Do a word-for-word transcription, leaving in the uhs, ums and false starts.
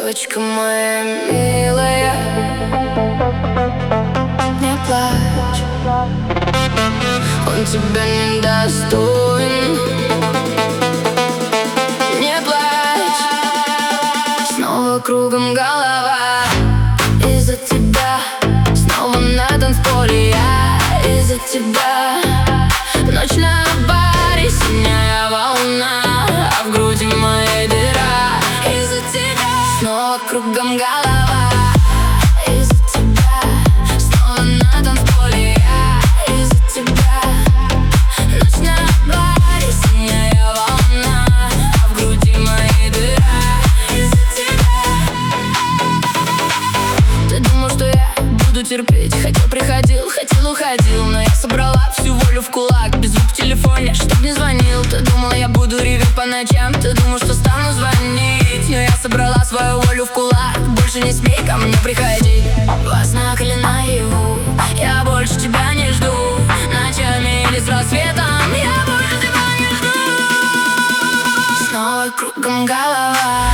Девочка моя милая, не плачь, он тебя недостоин. Не плачь, снова кругом голова из-за тебя, снова на танцполе я из-за тебя. Ночь на баре, синяя волна, а в груди моей дыра из-за тебя. Снова кругом голова из-за тебя, снова на танцполе я из-за тебя. Ночь на баре, синяя волна, а в груди моей дыра из-за тебя. Ты думал, что я буду терпеть, хотел, приходил, хотел, уходил, но я собрала всю волю в кулак, без звук в телефоне, чтоб не звонил. Ты думал, я буду реветь по ночам, ты думал, что стану звонить, но я собрала свою волю в кулак. Больше не смей ко мне приходить, во снах или наяву, я больше тебя не жду. Ночами или с рассветом, я больше тебя не жду. Снова кругом голова